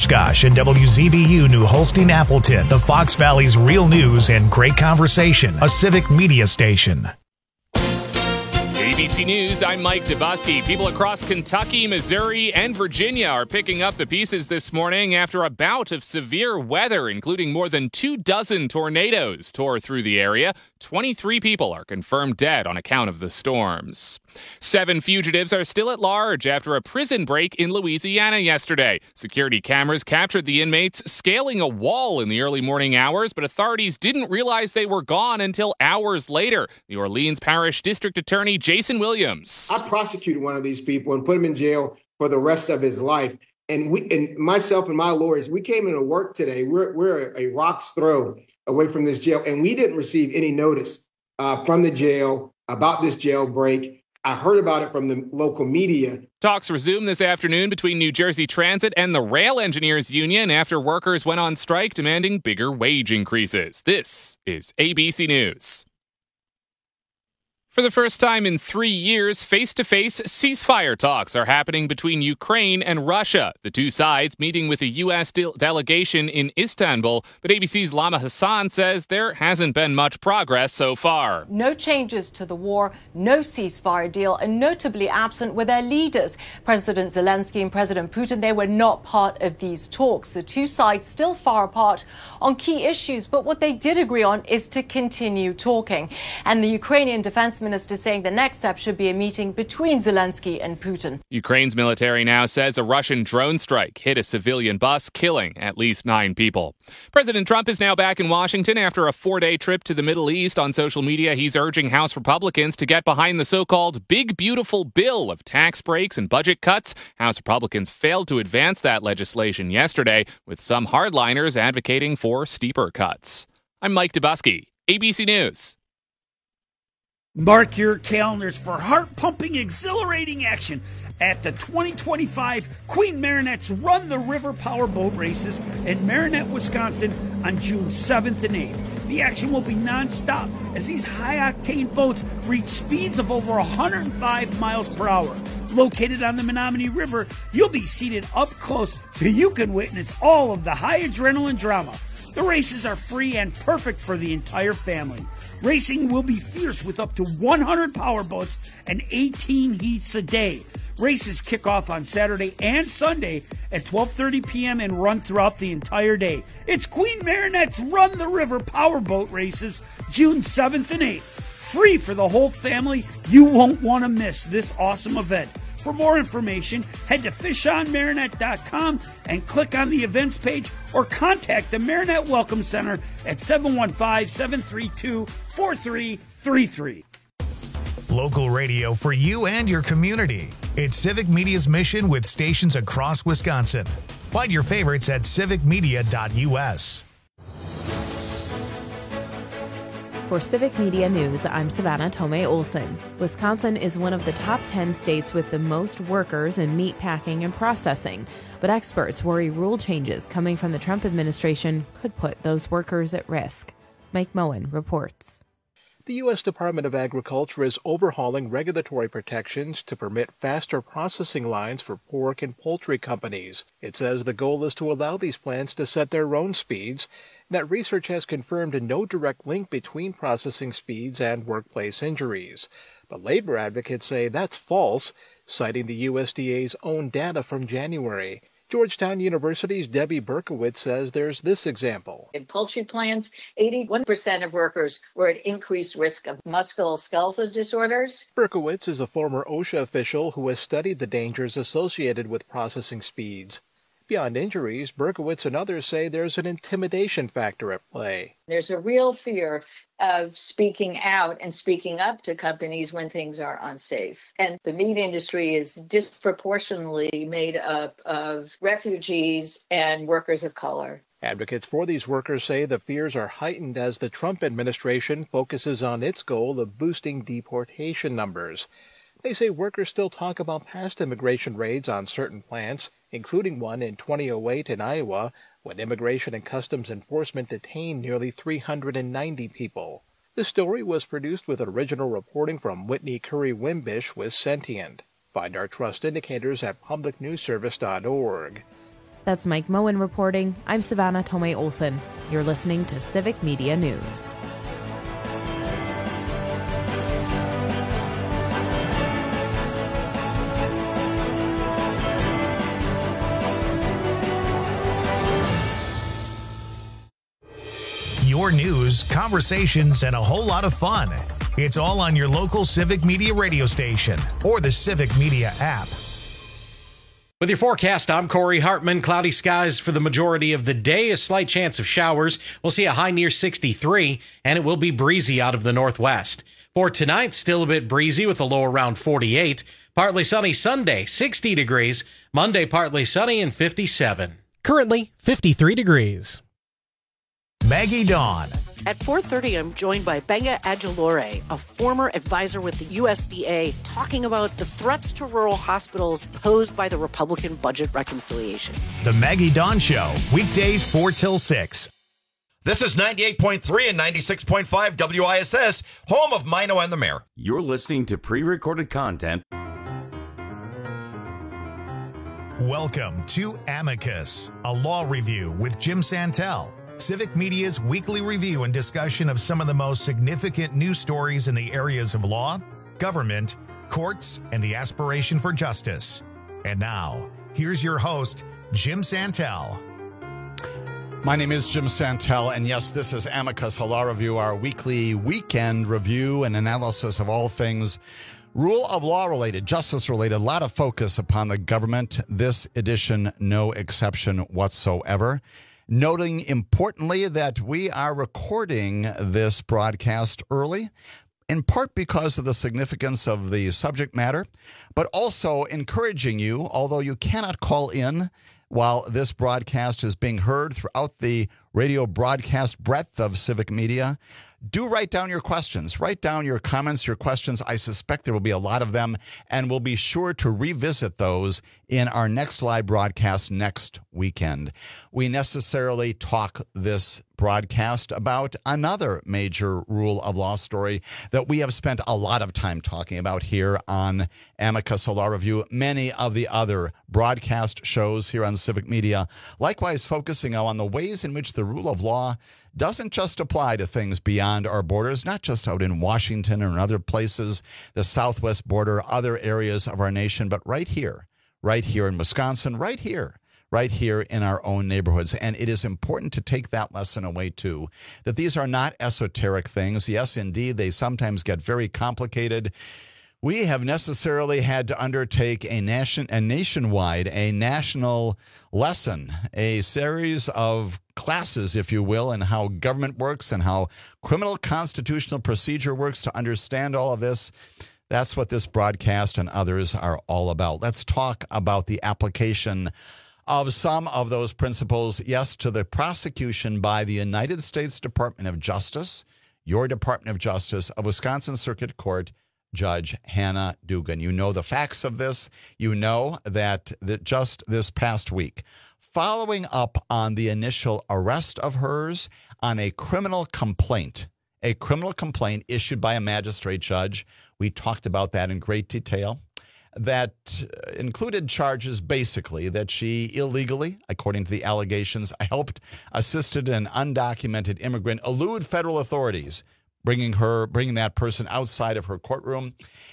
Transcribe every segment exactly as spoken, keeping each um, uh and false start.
Oshkosh and W Z B U New Holstein Appleton, the Fox Valley's real news and great conversation, a civic media station. A B C News, I'm Mike Dubosky. People across Kentucky, Missouri, and Virginia are picking up the pieces this morning after a bout of severe weather, including more than two dozen tornadoes, tore through the area. twenty-three people are confirmed dead on account of the storms. Seven fugitives are still at large after a prison break in Louisiana yesterday. Security cameras captured the inmates scaling a wall in the early morning hours, but authorities didn't realize they were gone until hours later. The Orleans Parish District Attorney Jason Williams. I prosecuted one of these people and put him in jail for the rest of his life. And we, and myself and my lawyers, we came into work today. We're we're a rock's throw away from this jail, and we didn't receive any notice uh, from the jail about this jailbreak. I heard about it from the local media. Talks resumed this afternoon between New Jersey Transit and the Rail Engineers Union after workers went on strike demanding bigger wage increases. This is A B C News. For the first time in three years, face-to-face ceasefire talks are happening between Ukraine and Russia. The two sides meeting with a U S de- delegation in Istanbul, but A B C's Lama Hassan says there hasn't been much progress so far. No changes to the war, no ceasefire deal, and notably absent were their leaders. President Zelensky and President Putin, they were not part of these talks. The two sides still far apart on key issues, but what they did agree on is to continue talking. And the Ukrainian defense minister saying the next step should be a meeting between Zelensky and Putin. Ukraine's military now says a Russian drone strike hit a civilian bus, killing at least nine people. President Trump is now back in Washington after a four-day trip to the Middle East. On social media, he's urging House Republicans to get behind the so-called Big Beautiful Bill of tax breaks and budget cuts. House Republicans failed to advance that legislation yesterday, with some hardliners advocating for steeper cuts. I'm Mike Dubosky, A B C News. Mark your calendars for heart-pumping, exhilarating action at the twenty twenty-five Queen Marinette's Run the River Power Boat Races in Marinette, Wisconsin on June seventh and eighth. The action will be non-stop as these high-octane boats reach speeds of over one hundred five miles per hour. Located on the Menominee River, you'll be seated up close so you can witness all of the high adrenaline drama. The races are free and perfect for the entire family. Racing will be fierce with up to one hundred power boats and eighteen heats a day. Races kick off on Saturday and Sunday at twelve thirty p.m. and run throughout the entire day. It's Queen Marinette's Run the River Powerboat Races, June seventh and eighth. Free for the whole family. You won't want to miss this awesome event. For more information, head to fish on marinette dot com and click on the events page or contact the Marinette Welcome Center at seven one five, seven three two, four three three three. Local radio for you and your community. It's Civic Media's mission with stations across Wisconsin. Find your favorites at civic media dot u s. For Civic Media News, I'm Savannah Tomei Olson. Wisconsin is one of the top ten states with the most workers in meat packing and processing, but experts worry rule changes coming from the Trump administration could put those workers at risk. Mike Moen reports. The U S Department of Agriculture is overhauling regulatory protections to permit faster processing lines for pork and poultry companies. It says the goal is to allow these plants to set their own speeds. That research has confirmed a no direct link between processing speeds and workplace injuries. But labor advocates say that's false, citing the U S D A's own data from January. Georgetown University's Debbie Berkowitz says there's this example. In poultry plants, eighty-one percent of workers were at increased risk of musculoskeletal disorders. Berkowitz is a former OSHA official who has studied the dangers associated with processing speeds. Beyond injuries, Berkowitz and others say there's an intimidation factor at play. There's a real fear of speaking out and speaking up to companies when things are unsafe. And the meat industry is disproportionately made up of refugees and workers of color. Advocates for these workers say the fears are heightened as the Trump administration focuses on its goal of boosting deportation numbers. They say workers still talk about past immigration raids on certain plants, including one in two thousand eight in Iowa, when Immigration and Customs Enforcement detained nearly three hundred ninety people. The story was produced with original reporting from Whitney Curry Wimbish with Sentient. Find our trust indicators at public news service dot org. That's Mike Moen reporting. I'm Savannah Tomei Olson. You're listening to Civic Media News. Your news, conversations, and a whole lot of fun. It's all on your local Civic Media radio station or the Civic Media app. With your forecast, I'm Corey Hartman. Cloudy skies for the majority of the day, a slight chance of showers. We'll see a high near sixty-three, and it will be breezy out of the northwest. For tonight, still a bit breezy with a low around forty-eight. Partly sunny Sunday, sixty degrees. Monday, partly sunny and fifty-seven. Currently, fifty-three degrees. Maggie Dawn. At four thirty, I'm joined by Benga Adjolore, a former advisor with the U S D A, talking about the threats to rural hospitals posed by the Republican budget reconciliation. The Maggie Dawn Show, weekdays four till six. This is ninety-eight point three and ninety-six point five W I S S, home of Mino and the Mayor. You're listening to pre-recorded content. Welcome to Amicus, a law review with Jim Santel. Civic Media's weekly review and discussion of some of the most significant news stories in the areas of law, government, courts, and the aspiration for justice. And now, here's your host, Jim Santel. My name is Jim Santel, and yes, this is Amicus, a law review, our weekly weekend review and analysis of all things rule of law related, justice related, a lot of focus upon the government. This edition, no exception whatsoever. Noting importantly that we are recording this broadcast early, in part because of the significance of the subject matter, but also encouraging you, although you cannot call in while this broadcast is being heard throughout the radio broadcast breadth of Civic Media, do write down your questions. Write down your comments, your questions. I suspect there will be a lot of them, and we'll be sure to revisit those in our next live broadcast next weekend. We necessarily talk this broadcast about another major rule of law story that we have spent a lot of time talking about here on Amicus, a law review, many of the other broadcast shows here on Civic Media, likewise focusing on the ways in which the rule of law doesn't just apply to things beyond our borders, not just out in Washington or in other places, the southwest border, other areas of our nation, but right here, right here in Wisconsin, right here, right here in our own neighborhoods. And it is important to take that lesson away, too, that these are not esoteric things. Yes, indeed, they sometimes get very complicated. We have necessarily had to undertake a nation, a nationwide, a national lesson, a series of classes, if you will, in how government works and how criminal constitutional procedure works to understand all of this. That's what this broadcast and others are all about. Let's talk about the application of some of those principles, yes, to the prosecution by the United States Department of Justice, your Department of Justice, of Wisconsin Circuit Court Judge Hannah Dugan. You know the facts of this. You know that, that just this past week, following up on the initial arrest of hers on a criminal complaint, a criminal complaint issued by a magistrate judge, we talked about that in great detail, that included charges basically that she illegally, according to the allegations, helped, assisted an undocumented immigrant elude federal authorities, bringing her, bringing that person outside of her courtroom.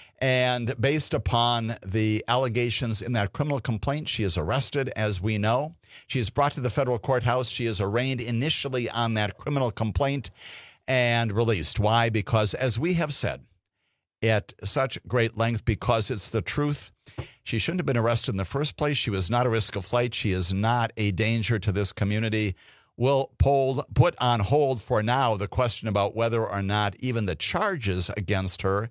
And based upon the allegations in that criminal complaint, she is arrested, as we know. She is brought to the federal courthouse. She is arraigned initially on that criminal complaint and released. Why? Because, as we have said at such great length, because it's the truth, she shouldn't have been arrested in the first place. She was not a risk of flight. She is not a danger to this community. We'll hold, put on hold for now the question about whether or not even the charges against her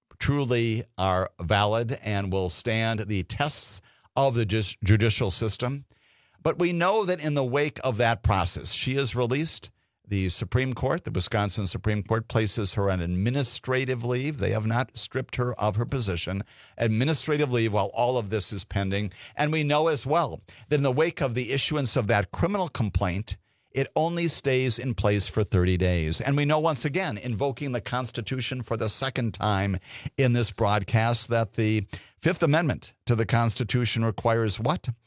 truly are valid and will stand the tests of the judicial system. But we know that in the wake of that process, she is released. The Supreme Court, the Wisconsin Supreme Court, places her on administrative leave. They have not stripped her of her position. Administrative leave while all of this is pending. And we know as well that in the wake of the issuance of that criminal complaint, it only stays in place for thirty days. And we know once again, invoking the Constitution for the second time in this broadcast, that the Fifth Amendment to the Constitution requires what?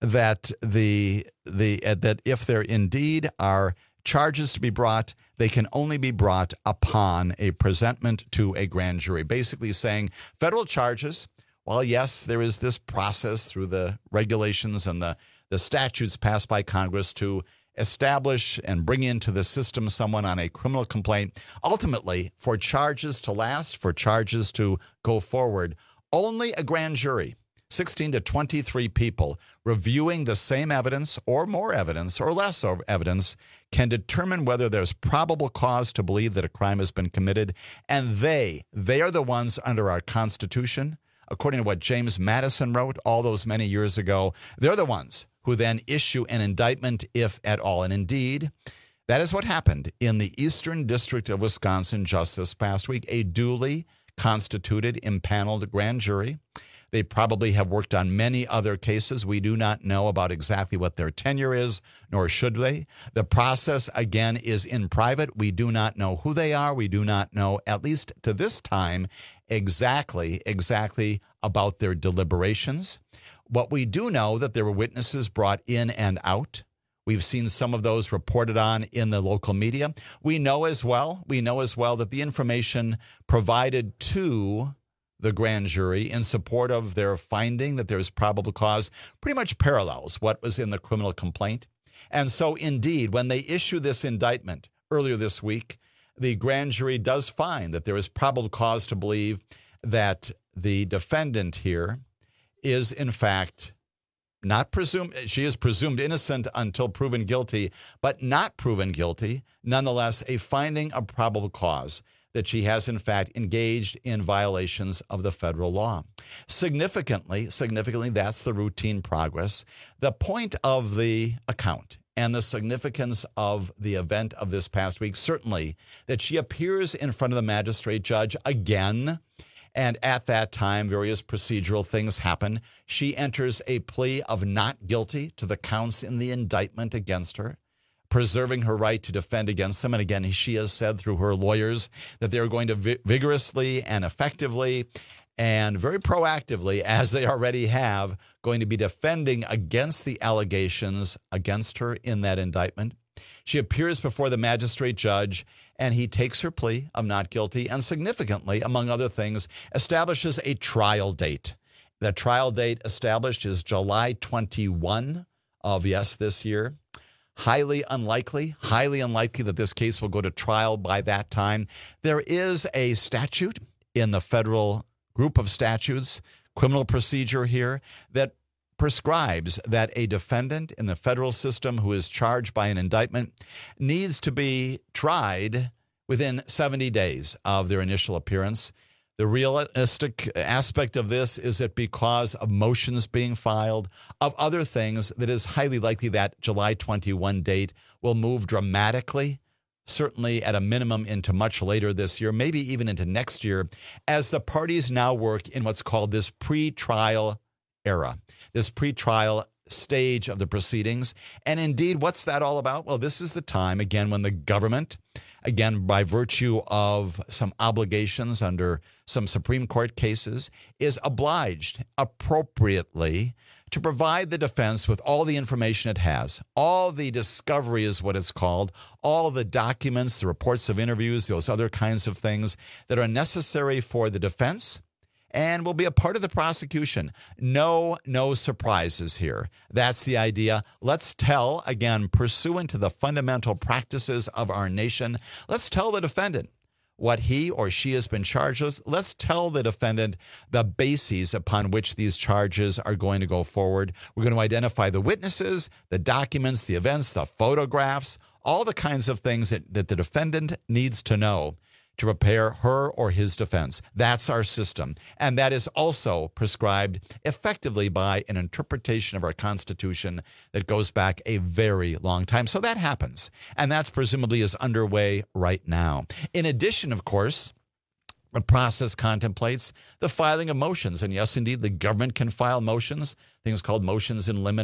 that the the uh, that if there indeed are charges to be brought, they can only be brought upon a presentment to a grand jury. Basically saying federal charges, well, yes, there is this process through the regulations and the, the statutes passed by Congress to establish and bring into the system someone on a criminal complaint. Ultimately, for charges to last, for charges to go forward, only a grand jury, sixteen to twenty-three people reviewing the same evidence or more evidence or less evidence can determine whether there's probable cause to believe that a crime has been committed. And they, they are the ones under our Constitution, according to what James Madison wrote all those many years ago, they're the ones who then issue an indictment, if at all. And indeed, that is what happened in the Eastern District of Wisconsin just this past week, a duly constituted, impaneled grand jury. They probably have worked on many other cases. We do not know about exactly what their tenure is, nor should they. The process, again, is in private. We do not know who they are. We do not know, at least to this time, exactly, exactly about their deliberations. What we do know that there were witnesses brought in and out. We've seen some of those reported on in the local media. We know as well, we know as well that the information provided to the grand jury in support of their finding that there's probable cause pretty much parallels what was in the criminal complaint. And so indeed, when they issue this indictment earlier this week, the grand jury does find that there is probable cause to believe that the defendant here is in fact not presumed, she is presumed innocent until proven guilty, but not proven guilty, nonetheless a finding of probable cause that she has in fact engaged in violations of the federal law. Significantly, significantly, that's the routine progress. The point of the account and the significance of the event of this past week, certainly that she appears in front of the magistrate judge again. And at that time, various procedural things happen. She enters a plea of not guilty to the counts in the indictment against her, preserving her right to defend against them. And again, she has said through her lawyers that they're going to vi- vigorously and effectively and very proactively, as they already have, going to be defending against the allegations against her in that indictment. She appears before the magistrate judge, and he takes her plea of not guilty and significantly, among other things, establishes a trial date. The trial date established is July twenty-first of, yes, this year. Highly unlikely, highly unlikely that this case will go to trial by that time. There is a statute in the federal group of statutes, criminal procedure here, that prescribes that a defendant in the federal system who is charged by an indictment needs to be tried within seventy days of their initial appearance. The realistic aspect of this is that because of motions being filed, of other things, that is highly likely that July twenty-first date will move dramatically, certainly at a minimum into much later this year, maybe even into next year, as the parties now work in what's called this pre-trial era, this pre-trial stage of the proceedings. And indeed, what's that all about? Well, this is the time, again, when the government, again, by virtue of some obligations under some Supreme Court cases, is obliged appropriately to provide the defense with all the information it has. All the discovery is what it's called, all the documents, the reports of interviews, those other kinds of things that are necessary for the defense and will be a part of the prosecution. No, no surprises here. That's the idea. Let's tell, again, pursuant to the fundamental practices of our nation, let's tell the defendant what he or she has been charged with. Let's tell the defendant the bases upon which these charges are going to go forward. We're going to identify the witnesses, the documents, the events, the photographs, all the kinds of things that, that the defendant needs to know to prepare her or his defense. That's our system. And that is also prescribed effectively by an interpretation of our Constitution that goes back a very long time. So that happens. And that's presumably is underway right now. In addition, of course, the process contemplates the filing of motions. And yes, indeed, the government can file motions, things called motions in limine,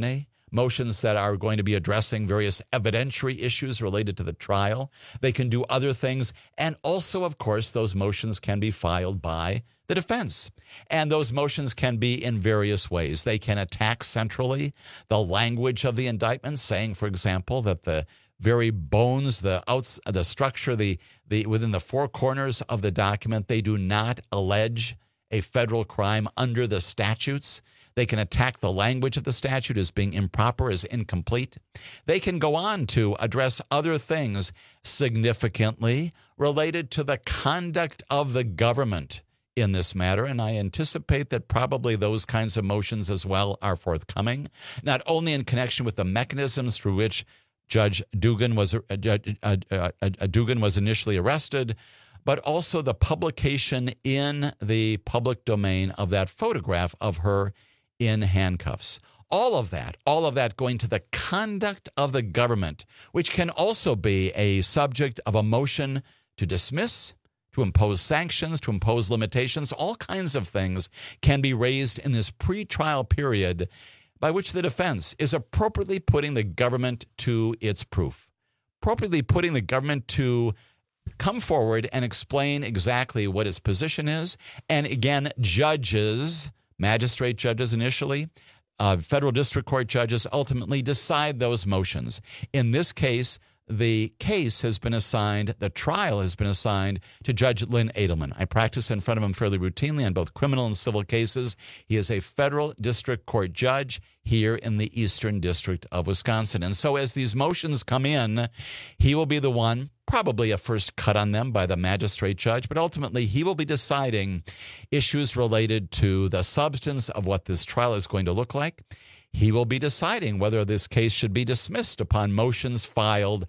motions that are going to be addressing various evidentiary issues related to the trial. They can do other things. And also, of course, those motions can be filed by the defense. And those motions can be in various ways. They can attack centrally the language of the indictment, saying, for example, that the very bones, the outs, the structure, the the within the four corners of the document, they do not allege a federal crime under the statutes. They can attack the language of the statute as being improper, as incomplete. They can go on to address other things significantly related to the conduct of the government in this matter, and I anticipate that probably those kinds of motions as well are forthcoming, not only in connection with the mechanisms through which Judge Dugan was uh, Judge, uh, uh, uh, Dugan was initially arrested, but also the publication in the public domain of that photograph of her in handcuffs. All of that, all of that going to the conduct of the government, which can also be a subject of a motion to dismiss, to impose sanctions, to impose limitations. All kinds of things can be raised in this pretrial period by which the defense is appropriately putting the government to its proof, appropriately putting the government to come forward and explain exactly what its position is. And again, judges, magistrate judges initially, uh, federal district court judges ultimately decide those motions. In this case, the case has been assigned, the trial has been assigned to Judge Lynn Edelman. I practice in front of him fairly routinely on both criminal and civil cases. He is a federal district court judge here in the Eastern District of Wisconsin. And so as these motions come in, he will be the one, probably a first cut on them by the magistrate judge, but ultimately he will be deciding issues related to the substance of what this trial is going to look like. He will be deciding whether this case should be dismissed upon motions filed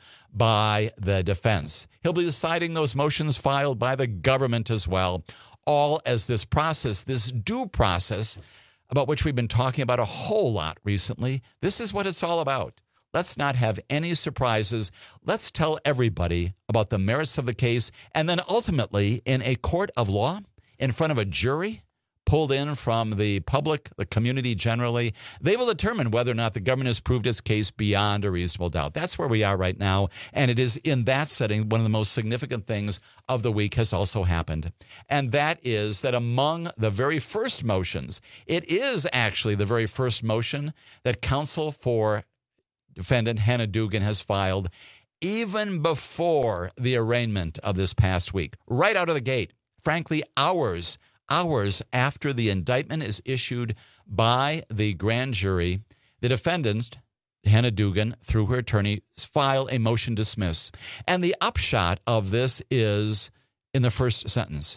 by the defense. He'll be deciding those motions filed by the government as well, all as this process, this due process, about which we've been talking about a whole lot recently. This is what it's all about. Let's not have any surprises. Let's tell everybody about the merits of the case, and then ultimately, in a court of law, in front of a jury, pulled in from the public, the community generally, they will determine whether or not the government has proved its case beyond a reasonable doubt. That's where we are right now, and it is in that setting one of the most significant things of the week has also happened, and that is that among the very first motions, it is actually the very first motion that counsel for defendant Hannah Dugan has filed even before the arraignment of this past week, right out of the gate, frankly, hours Hours after the indictment is issued by the grand jury, the defendant, Hannah Dugan, through her attorney, file a motion to dismiss. And the upshot of this is in the first sentence.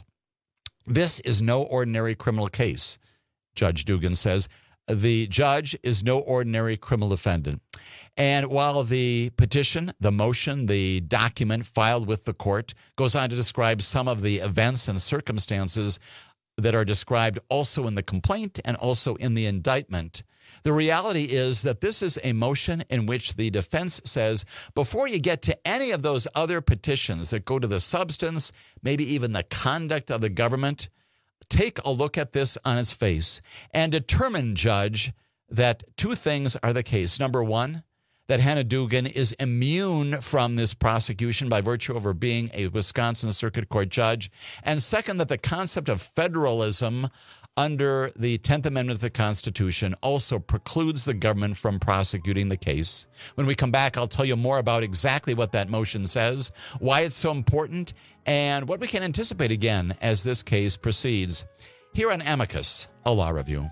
This is no ordinary criminal case, Judge Dugan says. The judge is no ordinary criminal defendant. And while the petition, the motion, the document filed with the court goes on to describe some of the events and circumstances that are described also in the complaint and also in the indictment, the reality is that this is a motion in which the defense says, before you get to any of those other petitions that go to the substance, maybe even the conduct of the government, take a look at this on its face and determine, Judge, that two things are the case. Number one, that Hannah Dugan is immune from this prosecution by virtue of her being a Wisconsin Circuit Court judge. And second, that the concept of federalism under the tenth Amendment of the Constitution also precludes the government from prosecuting the case. When we come back, I'll tell you more about exactly what that motion says, why it's so important, and what we can anticipate again as this case proceeds. Here on Amicus, a law review.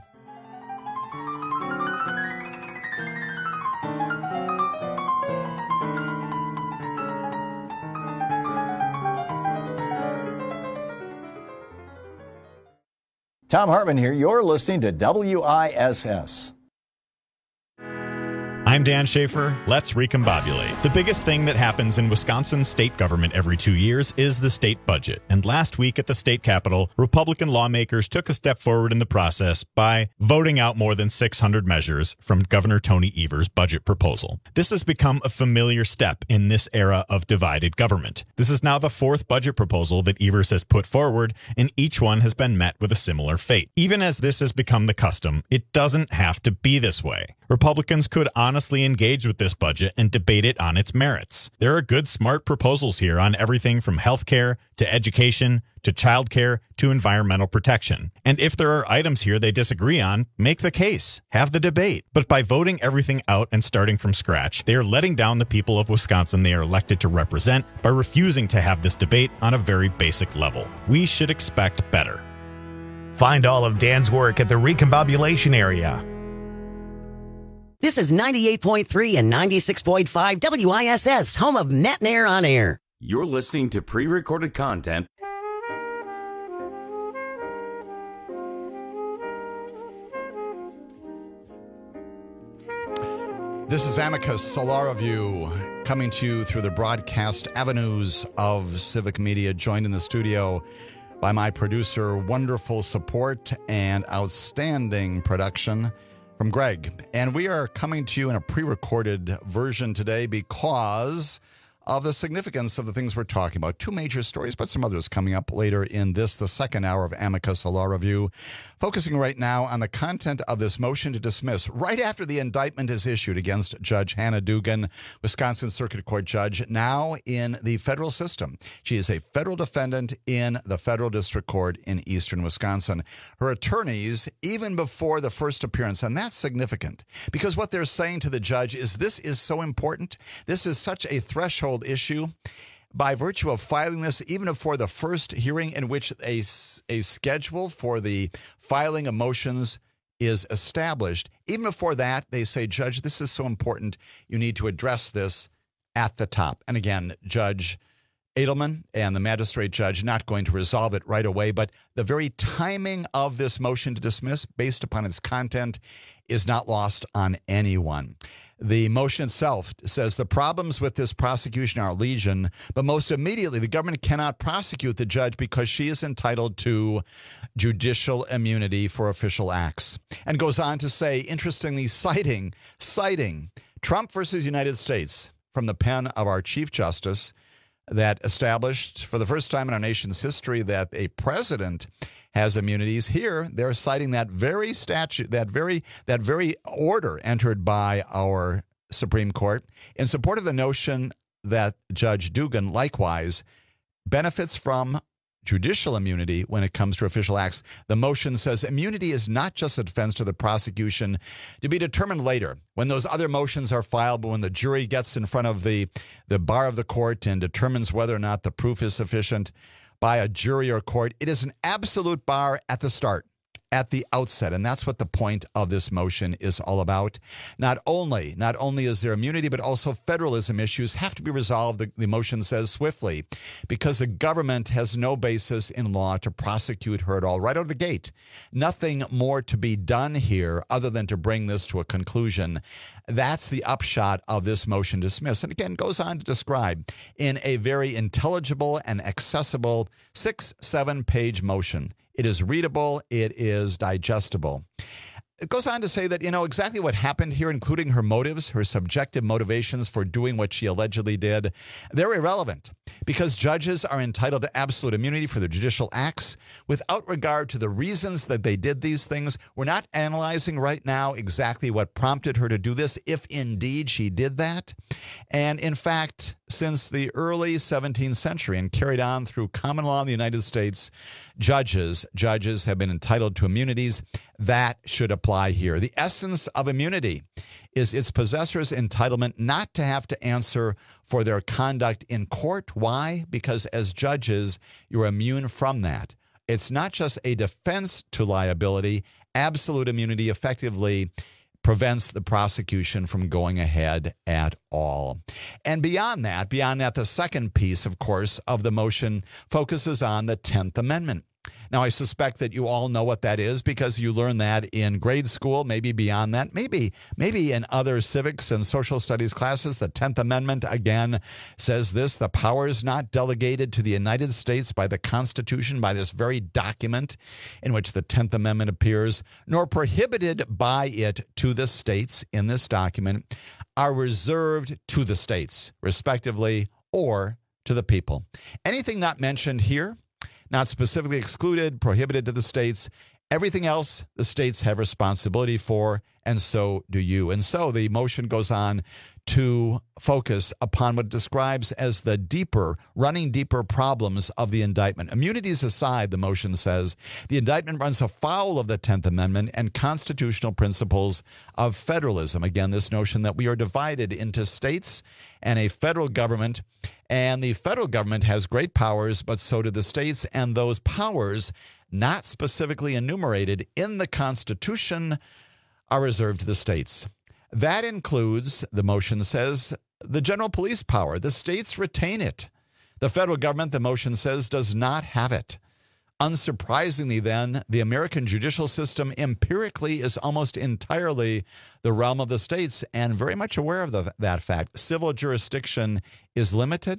Tom Hartman here. You're listening to W I S S. I'm Dan Schaefer. Let's recombobulate. The biggest thing that happens in Wisconsin state government every two years is the state budget. And last week at the state capitol, Republican lawmakers took a step forward in the process by voting out more than six hundred measures from Governor Tony Evers' budget proposal. This has become a familiar step in this era of divided government. This is now the fourth budget proposal that Evers has put forward, and each one has been met with a similar fate. Even as this has become the custom, it doesn't have to be this way. Republicans could honestly engage with this budget and debate it on its merits. There are good, smart proposals here on everything from health care to education to child care to environmental protection. And if there are items here they disagree on, make the case. Have the debate. But by voting everything out and starting from scratch, they are letting down the people of Wisconsin they are elected to represent by refusing to have this debate on a very basic level. We should expect better. Find all of Dan's work at the Recombobulation area. This is ninety-eight point three and ninety-six point five W I S S, home of Net and Air on Air. You're listening to pre-recorded content. This is Amicus Solar Review coming to you through the broadcast avenues of Civic Media, joined in the studio by my producer, wonderful support and outstanding production from Greg. And we are coming to you in a pre-recorded version today because of the significance of the things we're talking about. Two major stories, but some others coming up later in this, the second hour of Amicus Solar Review, focusing right now on the content of this motion to dismiss right after the indictment is issued against Judge Hannah Dugan, Wisconsin Circuit Court judge, now in the federal system. She is a federal defendant in the federal district court in eastern Wisconsin. Her attorneys, even before the first appearance, and that's significant because what they're saying to the judge is this is so important. This is such a threshold issue. By virtue of filing this, even before the first hearing in which a, a schedule for the filing of motions is established, even before that, they say, Judge, this is so important. You need to address this at the top. And again, Judge Edelman and the magistrate judge not going to resolve it right away, but the very timing of this motion to dismiss based upon its content is not lost on anyone. The motion itself says the problems with this prosecution are legion, but most immediately the government cannot prosecute the judge because she is entitled to judicial immunity for official acts. And goes on to say, interestingly, citing, citing Trump versus United States from the pen of our Chief Justice that established for the first time in our nation's history that a president has immunities. Here, they're citing that very statute, that very that very order entered by our Supreme Court in support of the notion that Judge Dugan likewise benefits from judicial immunity when it comes to official acts. The motion says immunity is not just a defense to the prosecution to be determined later when those other motions are filed, but when the jury gets in front of the, the bar of the court and determines whether or not the proof is sufficient by a jury or court. It is an absolute bar at the start, at the outset, and that's what the point of this motion is all about. Not only, not only is there immunity, but also federalism issues have to be resolved, the, the motion says, swiftly, because the government has no basis in law to prosecute her at all. Right out of the gate, nothing more to be done here other than to bring this to a conclusion. That's the upshot of this motion to dismiss. And again, goes on to describe in a very intelligible and accessible six, seven page motion. It is readable. It is digestible. It goes on to say that, you know, exactly what happened here, including her motives, her subjective motivations for doing what she allegedly did, they're irrelevant because judges are entitled to absolute immunity for their judicial acts without regard to the reasons that they did these things. We're not analyzing right now exactly what prompted her to do this, if indeed she did that. And in fact, since the early seventeenth century and carried on through common law in the United States, judges, judges have been entitled to immunities. That should apply here. The essence of immunity is its possessor's entitlement not to have to answer for their conduct in court. Why? Because as judges, you're immune from that. It's not just a defense to liability. Absolute immunity effectively prevents the prosecution from going ahead at all. And beyond that, beyond that, the second piece, of course, of the motion focuses on the tenth Amendment. Now, I suspect that you all know what that is because you learned that in grade school, maybe beyond that, maybe maybe in other civics and social studies classes. The tenth Amendment, again, says this: the powers not delegated to the United States by the Constitution, by this very document in which the tenth Amendment appears, nor prohibited by it to the states in this document, are reserved to the states, respectively, or to the people. Anything not mentioned here, not specifically excluded, prohibited to the states, everything else the states have responsibility for, and so do you. And so the motion goes on to focus upon what it describes as the deeper, running deeper problems of the indictment. Immunities aside, the motion says, the indictment runs afoul of the tenth Amendment and constitutional principles of federalism. Again, this notion that we are divided into states and a federal government, and the federal government has great powers, but so do the states, and those powers, not specifically enumerated in the Constitution, are reserved to the states. That includes, the motion says, the general police power. The states retain it. The federal government, the motion says, does not have it. Unsurprisingly, then, the American judicial system empirically is almost entirely the realm of the states, and very much aware of the, that fact. Civil jurisdiction is limited.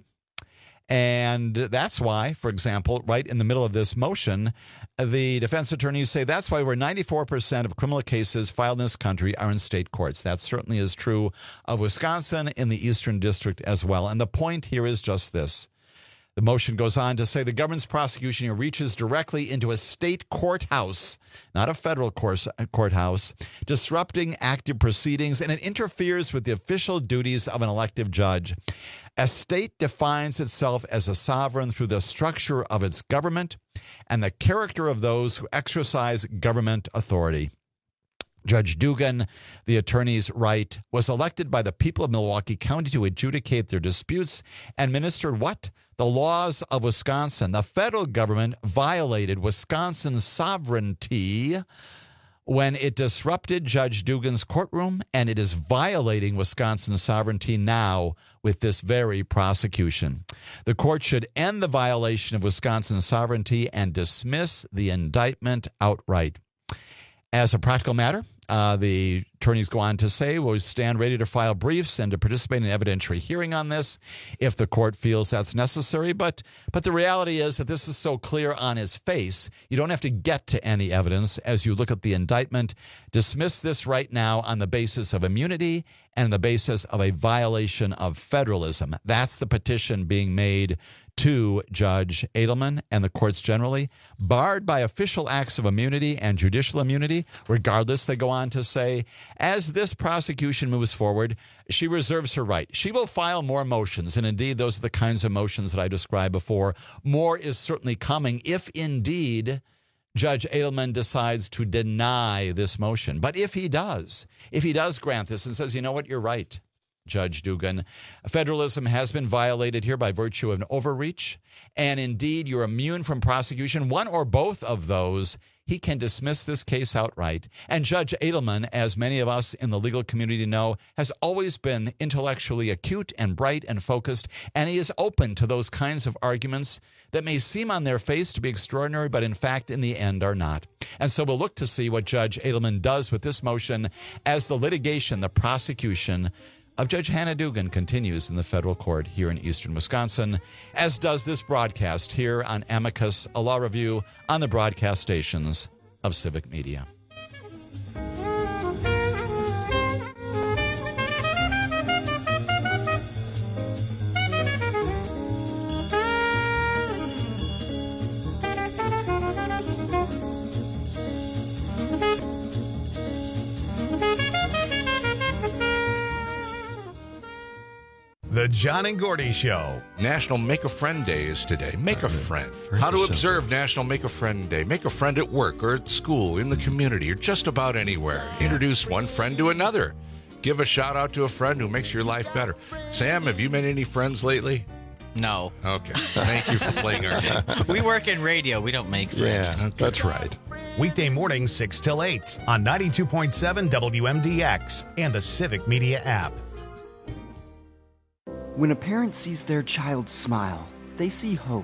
And that's why, for example, right in the middle of this motion, the defense attorneys say that's why over ninety-four percent of criminal cases filed in this country are in state courts. That certainly is true of Wisconsin, in the Eastern District as well. And the point here is just this. The motion goes on to say the government's prosecution here reaches directly into a state courthouse, not a federal course, courthouse, disrupting active proceedings, and it interferes with the official duties of an elective judge. A state defines itself as a sovereign through the structure of its government and the character of those who exercise government authority. Judge Dugan, the attorneys write, was elected by the people of Milwaukee County to adjudicate their disputes and administered what? The laws of Wisconsin. The federal government violated Wisconsin's sovereignty when it disrupted Judge Dugan's courtroom, and it is violating Wisconsin's sovereignty now with this very prosecution. The court should end the violation of Wisconsin's sovereignty and dismiss the indictment outright. As a practical matter, Uh, the attorneys go on to say we'll stand ready to file briefs and to participate in an evidentiary hearing on this if the court feels that's necessary. But but the reality is that this is so clear on its face, you don't have to get to any evidence as you look at the indictment. Dismiss this right now on the basis of immunity and the basis of a violation of federalism. That's the petition being made to Judge Edelman and the courts generally, barred by official acts of immunity and judicial immunity. Regardless, they go on to say, as this prosecution moves forward, she reserves her right. She will file more motions, and indeed, those are the kinds of motions that I described before. More is certainly coming if indeed Judge Edelman decides to deny this motion. But if he does, if he does grant this and says, you know what, you're right, Judge Dugan, federalism has been violated here by virtue of an overreach, and indeed you're immune from prosecution, one or both of those, he can dismiss this case outright. And Judge Edelman, as many of us in the legal community know, has always been intellectually acute and bright and focused, and he is open to those kinds of arguments that may seem on their face to be extraordinary, but in fact, in the end, are not. And so we'll look to see what Judge Edelman does with this motion as the litigation, the prosecution of Judge Hannah Dugan continues in the federal court here in eastern Wisconsin, as does this broadcast here on Amicus, a law review on the broadcast stations of Civic Media. The John and Gordy Show. National Make a Friend Day is today. Make a friend. How to observe National Make a Friend Day. Make a friend at work or at school, in the community, or just about anywhere. Introduce one friend to another. Give a shout out to a friend who makes your life better. Sam, have you made any friends lately? No. Okay. Thank you for playing our game. We work in radio. We don't make friends. Yeah, okay. That's right. Weekday mornings, six till eight on ninety-two point seven W M D X and the Civic Media app. When a parent sees their child smile, they see hope.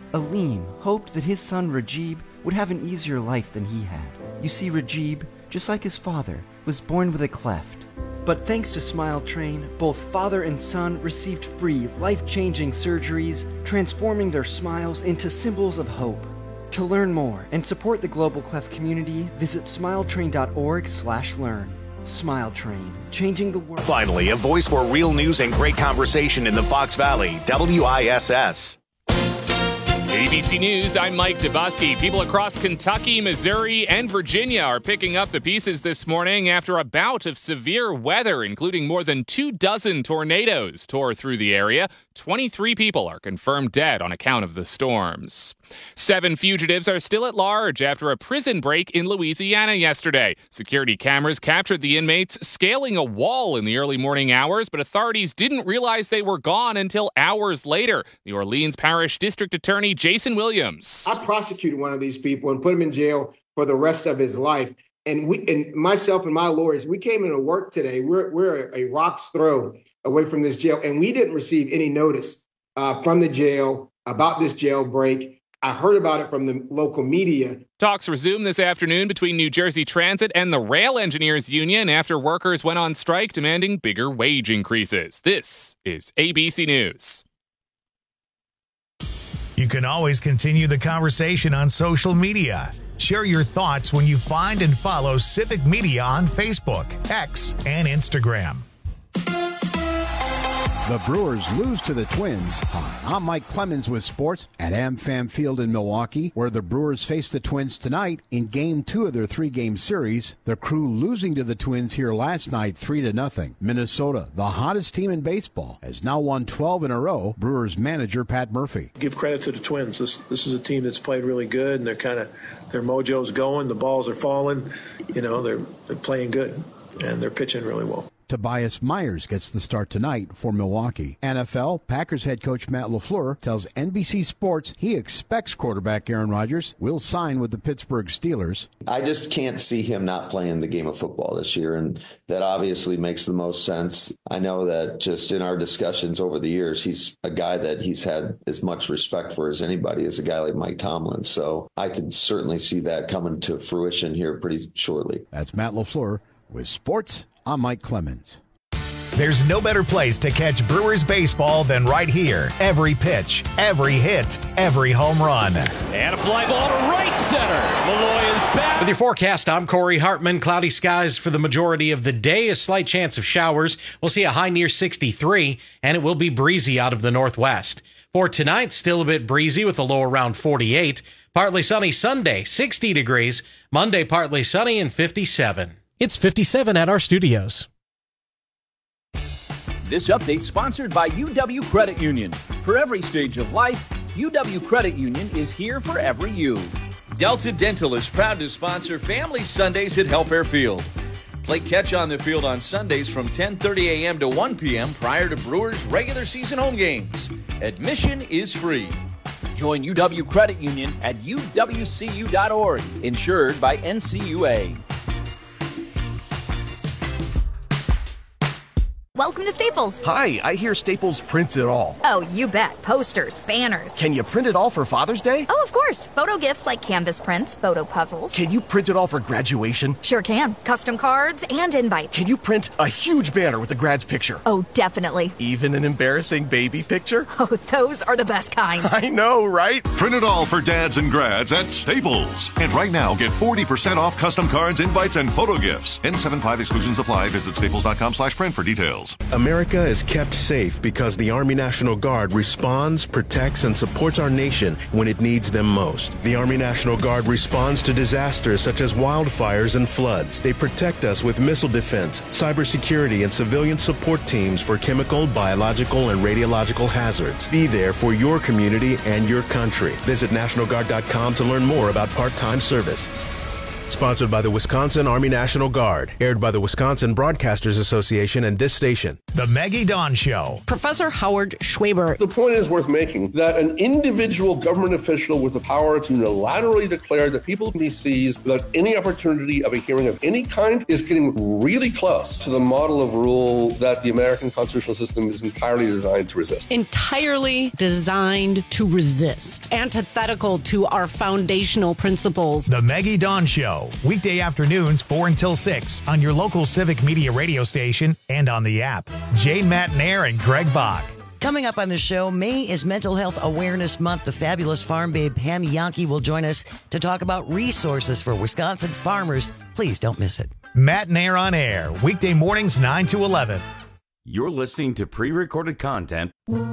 Aleem hoped that his son Rajib would have an easier life than he had. You see, Rajib, just like his father, was born with a cleft. But thanks to Smile Train, both father and son received free, life-changing surgeries, transforming their smiles into symbols of hope. To learn more and support the Global Cleft community, visit smiletrain.org slash learn. Smile Train, changing the world. Finally, a voice for real news and great conversation in the Fox Valley, W I S S. A B C News, I'm Mike Dubusky. People across Kentucky, Missouri, and Virginia are picking up the pieces this morning after a bout of severe weather, including more than two dozen tornadoes, tore through the area. twenty-three people are confirmed dead on account of the storms. Seven fugitives are still at large after a prison break in Louisiana yesterday. Security cameras captured the inmates scaling a wall in the early morning hours, but authorities didn't realize they were gone until hours later. The Orleans Parish District Attorney Jason Williams. I prosecuted one of these people and put him in jail for the rest of his life. And we, and myself and my lawyers, we came into work today. We're we're a rock's throw away from this jail, and we didn't receive any notice uh, from the jail about this jailbreak. I heard about it from the local media. Talks resumed this afternoon between New Jersey Transit and the Rail Engineers Union after workers went on strike demanding bigger wage increases. This is A B C News. You can always continue the conversation on social media. Share your thoughts when you find and follow Civic Media on Facebook, X, and Instagram. The Brewers lose to the Twins. Hi, I'm Mike Clemens with sports at AmFam Field in Milwaukee, where the Brewers face the Twins tonight in Game Two of their three-game series. The Crew losing to the Twins here last night, three to nothing. Minnesota, the hottest team in baseball, has now won twelve in a row. Brewers manager Pat Murphy. Give credit to the Twins. This this is a team that's played really good, and they're kind of their mojo's going. The balls are falling. You know, they're they're playing good, and they're pitching really well. Tobias Myers gets the start tonight for Milwaukee. N F L, Packers head coach Matt LaFleur tells N B C Sports he expects quarterback Aaron Rodgers will sign with the Pittsburgh Steelers. I just can't see him not playing the game of football this year, and that obviously makes the most sense. I know that just in our discussions over the years, he's a guy that he's had as much respect for as anybody, as a guy like Mike Tomlin. So I could certainly see that coming to fruition here pretty shortly. That's Matt LaFleur with sports. I'm Mike Clemens. There's no better place to catch Brewers baseball than right here. Every pitch, every hit, every home run. And a fly ball to right center. Malloy is back. With your forecast, I'm Corey Hartman. Cloudy skies for the majority of the day. A slight chance of showers. We'll see a high near sixty-three, and it will be breezy out of the northwest. For tonight, still a bit breezy with a low around forty-eight. Partly sunny Sunday, sixty degrees. Monday, partly sunny and fifty-seven. It's fifty-seven at our studios. This update sponsored by U W Credit Union. For every stage of life, U W Credit Union is here for every you. Delta Dental is proud to sponsor Family Sundays at Helfair Field. Play catch on the field on Sundays from ten thirty a.m. to one p.m. prior to Brewers' regular season home games. Admission is free. Join U W Credit Union at U W C U dot org, insured by N C U A. Welcome to Staples. Hi, I hear Staples prints it all. Oh, you bet. Posters, banners. Can you print it all for Father's Day? Oh, of course. Photo gifts like canvas prints, photo puzzles. Can you print it all for graduation? Sure can. Custom cards and invites. Can you print a huge banner with the grad's picture? Oh, definitely. Even an embarrassing baby picture? Oh, those are the best kind. I know, right? Print it all for dads and grads at Staples. And right now, get forty percent off custom cards, invites, and photo gifts. N seventy-five exclusions apply. Visit staples.com slash print for details. America is kept safe because the Army National Guard responds, protects, and supports our nation when it needs them most. The Army National Guard responds to disasters such as wildfires and floods. They protect us with missile defense, cybersecurity, and civilian support teams for chemical, biological, and radiological hazards. Be there for your community and your country. Visit National Guard dot com to learn more about part-time service. Sponsored by the Wisconsin Army National Guard. Aired by the Wisconsin Broadcasters Association and this station. The Maggie Dawn Show. Professor Howard Schwaber. The point is worth making that an individual government official with the power to unilaterally declare that people can be seized without any opportunity of a hearing of any kind is getting really close to the model of rule that the American constitutional system is entirely designed to resist. Entirely designed to resist. Antithetical to our foundational principles. The Maggie Dawn Show. Weekday afternoons, four until six on your local Civic Media radio station and on the app. Jay Matnair and Greg Bach. Coming up on the show, May is Mental Health Awareness Month. The fabulous farm babe Pam Yankee will join us to talk about resources for Wisconsin farmers. Please don't miss it. Matnair on Air, weekday mornings nine to eleven. You're listening to pre-recorded content.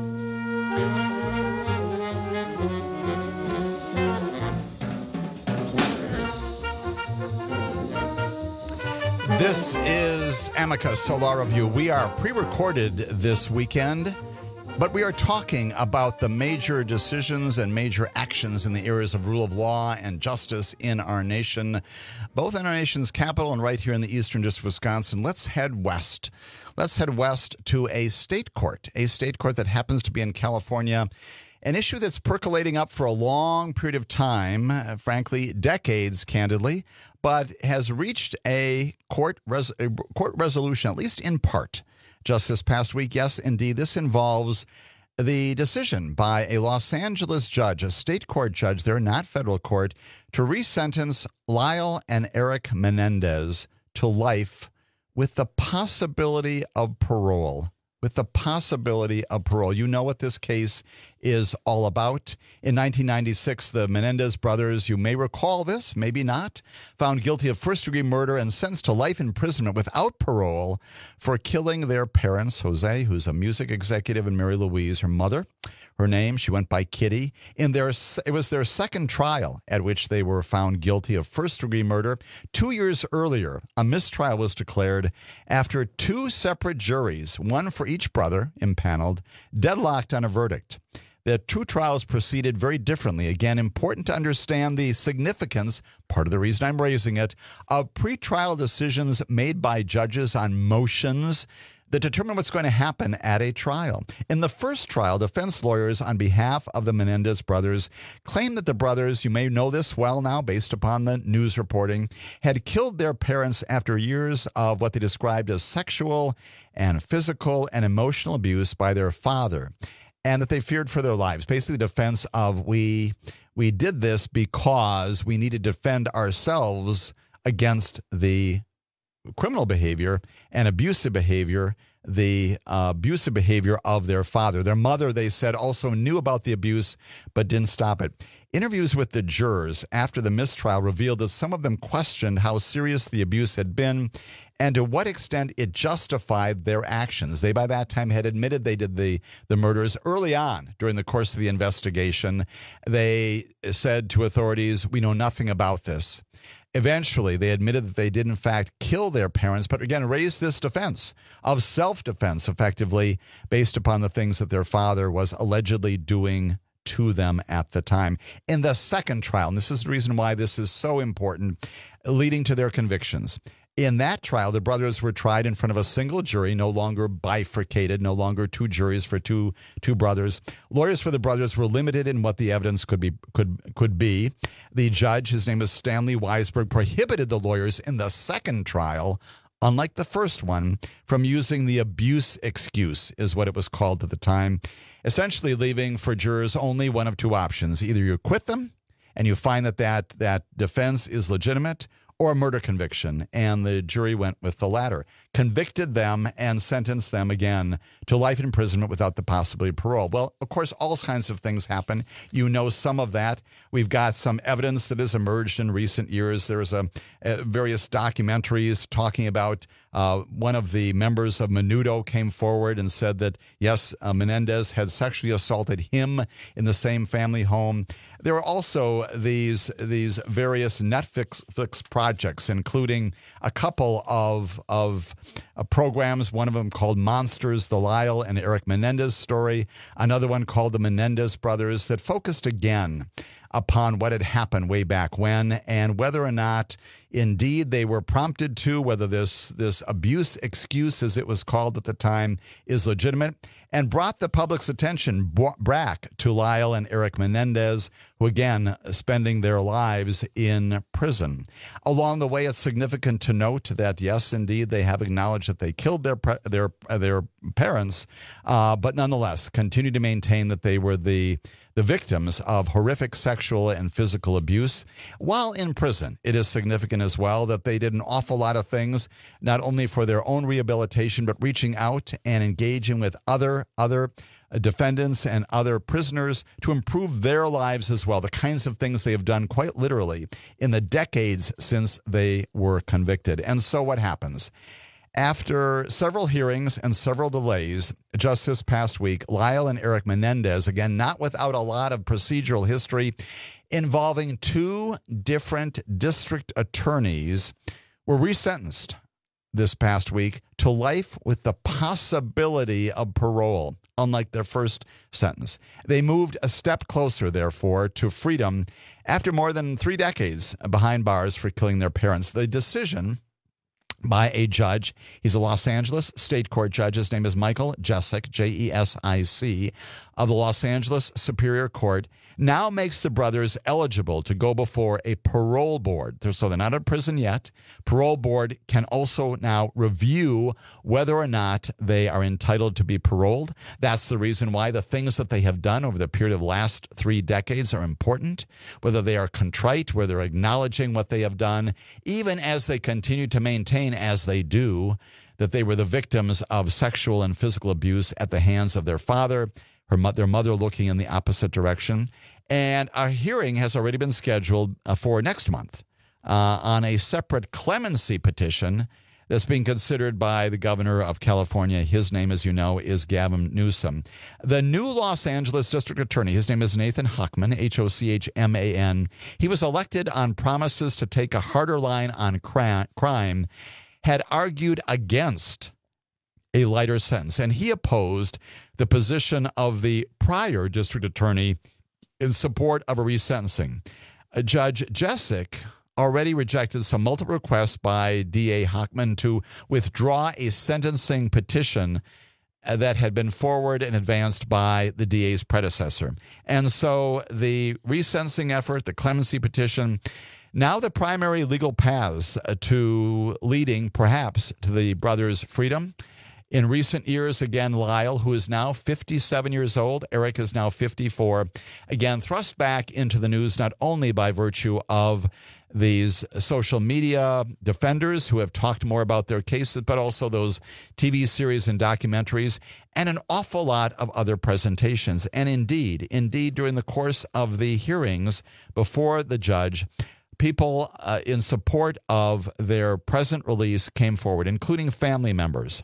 This is Amicus, a law review. We are pre-recorded this weekend, but we are talking about the major decisions and major actions in the areas of rule of law and justice in our nation, both in our nation's capital and right here in the eastern district of Wisconsin. Let's head west. Let's head west to a state court, a state court that happens to be in California. An issue that's percolating up for a long period of time, uh, frankly, decades, candidly, but has reached a court, res- a court resolution, at least in part, just this past week. Yes, indeed, this involves the decision by a Los Angeles judge, a state court judge there, not federal court, to resentence Lyle and Eric Menendez to life with the possibility of parole. With the possibility of parole. You know what this case is all about. In nineteen ninety-six, the Menendez brothers, you may recall this, maybe not, found guilty of first-degree murder and sentenced to life imprisonment without parole for killing their parents, Jose, who's a music executive, and Mary Louise, her mother. Her name, she went by Kitty. In their, it was their second trial at which they were found guilty of first-degree murder. Two years earlier, a mistrial was declared after two separate juries, one for each brother, impaneled, deadlocked on a verdict. The two trials proceeded very differently. Again, important to understand the significance, part of the reason I'm raising it, of pretrial decisions made by judges on motions that determine what's going to happen at a trial. In the first trial, defense lawyers on behalf of the Menendez brothers claimed that the brothers, you may know this well now based upon the news reporting, had killed their parents after years of what they described as sexual and physical and emotional abuse by their father, and that they feared for their lives. Basically, the defense of we we did this because we needed to defend ourselves against the criminal behavior and abusive behavior, the uh, abusive behavior of their father. Their mother, they said, also knew about the abuse but didn't stop it. Interviews with the jurors after the mistrial revealed that some of them questioned how serious the abuse had been and to what extent it justified their actions. They, by that time, had admitted they did the, the murders early on during the course of the investigation. They said to authorities, "We know nothing about this." Eventually, they admitted that they did, in fact, kill their parents, but again, raised this defense of self-defense, effectively, based upon the things that their father was allegedly doing to them at the time. In the second trial, and this is the reason why this is so important, leading to their convictions. In that trial, the brothers were tried in front of a single jury, no longer bifurcated, no longer two juries for two two brothers. Lawyers for the brothers were limited in what the evidence could be could could be. The judge, his name is Stanley Weisberg, prohibited the lawyers in the second trial, unlike the first one, from using the abuse excuse, is what it was called at the time, essentially leaving for jurors only one of two options. Either you acquit them and you find that that, that defense is legitimate, or a murder conviction, and the jury went with the latter. Convicted them and sentenced them again to life imprisonment without the possibility of parole. Well, of course, all kinds of things happen. You know some of that. We've got some evidence that has emerged in recent years. There's a, a various documentaries talking about uh, one of the members of Menudo came forward and said that, yes, uh, Menendez had sexually assaulted him in the same family home. There are also these these various Netflix projects, including a couple of of uh, programs. One of them called Monsters, the Lyle and Eric Menendez story. Another one called The Menendez Brothers, that focused again upon what had happened way back when and whether or not indeed they were prompted to, whether this, this abuse excuse, as it was called at the time, is legitimate, and brought the public's attention back to Lyle and Eric Menendez, who, again, spending their lives in prison. Along the way, it's significant to note that, yes, indeed, they have acknowledged that they killed their their their parents, uh, but nonetheless continue to maintain that they were the the victims of horrific sexual and physical abuse while in prison. It is significant as well that they did an awful lot of things, not only for their own rehabilitation, but reaching out and engaging with other other defendants and other prisoners to improve their lives as well, the kinds of things they have done quite literally in the decades since they were convicted. And so what happens? After several hearings and several delays, just this past week, Lyle and Eric Menendez, again, not without a lot of procedural history, involving two different district attorneys, were resentenced this past week to life with the possibility of parole, unlike their first sentence. They moved a step closer, therefore, to freedom after more than three decades behind bars for killing their parents. The decision by a judge, he's a Los Angeles state court judge, his name is Michael Jesic, J E S I C, of the Los Angeles Superior Court, now makes the brothers eligible to go before a parole board. So they're not in prison yet. Parole board can also now review whether or not they are entitled to be paroled. That's the reason why the things that they have done over the period of the last three decades are important, whether they are contrite, whether they're acknowledging what they have done, even as they continue to maintain, as they do, that they were the victims of sexual and physical abuse at the hands of their father, her mo- their mother looking in the opposite direction. And our hearing has already been scheduled uh, for next month uh, on a separate clemency petition that's being considered by the governor of California. His name, as you know, is Gavin Newsom. The new Los Angeles district attorney, his name is Nathan Hochman, H O C H M A N. He was elected on promises to take a harder line on cra- crime, had argued against a lighter sentence, and he opposed the position of the prior district attorney in support of a resentencing. Uh, Judge Jesic already rejected some multiple requests by D A Hochman to withdraw a sentencing petition uh, that had been forward and advanced by the D A's predecessor. And so the resentencing effort, the clemency petition, now the primary legal paths uh, to leading perhaps to the brothers' freedom. In recent years, again, Lyle, who is now fifty-seven years old, Eric is now fifty-four, again, thrust back into the news not only by virtue of these social media defenders who have talked more about their cases, but also those T V series and documentaries, and an awful lot of other presentations. And indeed, indeed, during the course of the hearings before the judge, people uh, in support of their present release came forward, including family members.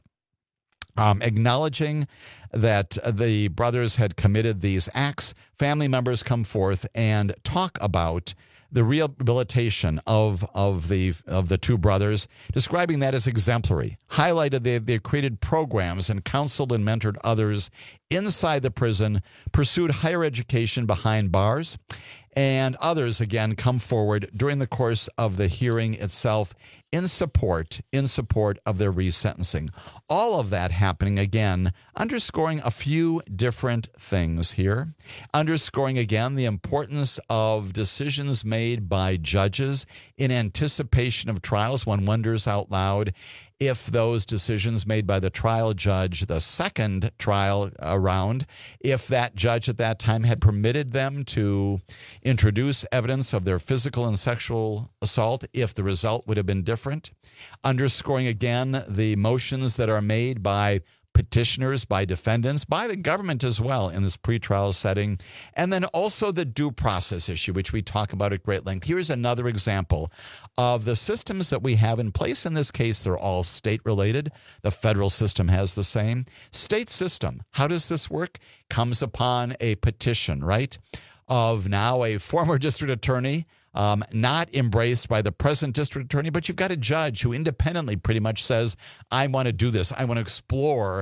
Um, acknowledging that the brothers had committed these acts, family members come forth and talk about the rehabilitation of of the of the two brothers, describing that as exemplary. Highlighted they they created programs and counseled and mentored others inside the prison, pursued higher education behind bars, and others again come forward during the course of the hearing itself in support in support of their resentencing. All of that happening again, underscoring a few different things here, underscoring again the importance of decisions made by judges in anticipation of trials. One wonders out loud if those decisions made by the trial judge, the second trial around, if that judge at that time had permitted them to introduce evidence of their physical and sexual assault, if the result would have been different. Underscoring again the motions that are made by petitioners, by defendants, by the government as well in this pretrial setting, and then also the due process issue, which we talk about at great length. Here's another example of the systems that we have in place. In this case, they're all state-related. The federal system has the same. State system, how does this work? Comes upon a petition, right, of now a former district attorney, Um, not embraced by the present district attorney, but you've got a judge who independently pretty much says, I want to do this. I want to explore